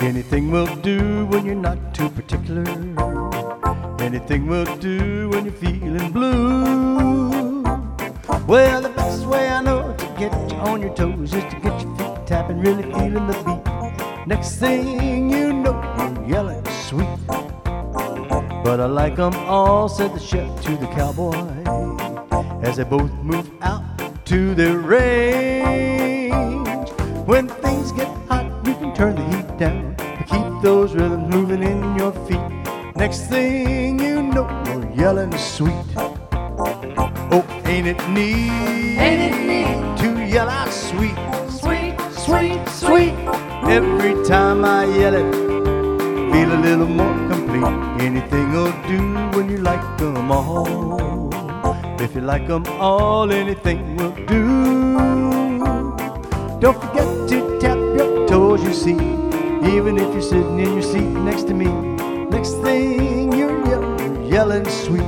Anything will do when you're not too particular. Anything will do when you're feeling blue. Well, the best way I know to get you on your toes is to get your feet tapping, really feeling the beat. Next thing you know, you're yelling sweet. But I like 'em all, said the chef to the cowboy, as they both move out to the range. When things get hot, you can turn the heat down to keep those rhythms moving in your feet. Next thing you know, you're yelling sweet. Oh, ain't it neat? Ain't it neat? To yell out sweet, Sweet, sweet, sweet. every time I yell it, feel a little more complete. Anything will do when you like 'em all. If you like 'em all, anything will do. Don't forget to tap your toes, you see, even if you're sitting in your seat next to me. Next thing you're yelling sweet.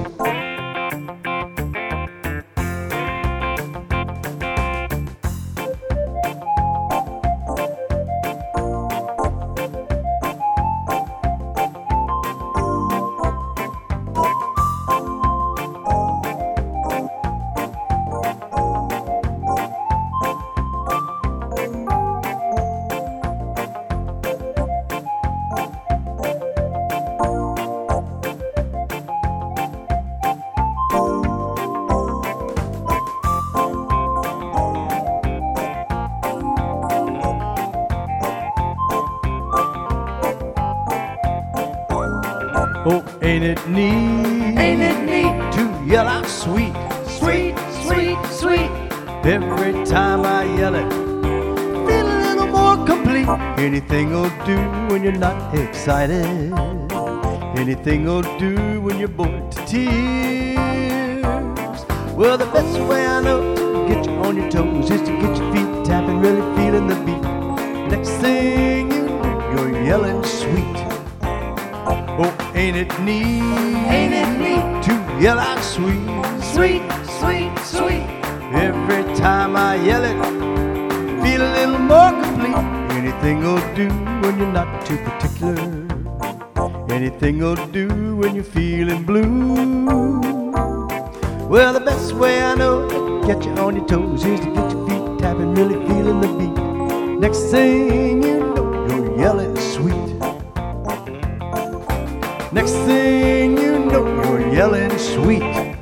Oh, ain't it neat? Ain't it neat? To yell out sweet, Sweet, sweet, sweet. every time I yell it, feel a little more complete. Anything will do when you're not excited. Anything will do when you're bored to tears. Well, the best way I know to get you on your toes is to get your feet tapping, really feeling the beat. Next thing you know, you're yelling sweet. Oh, ain't it neat? Ain't it neat? To yell out sweet. Sweet, sweet, sweet. Every time I yell it, feel a little more complete. Anything will do when you're not too particular. Anything will do when you're feeling blue. Well, the best way I know to get you on your toes is to get your feet tapping, really feeling the beat. Next thing you know, you're yelling sweet. Next thing you know, you're yelling sweet.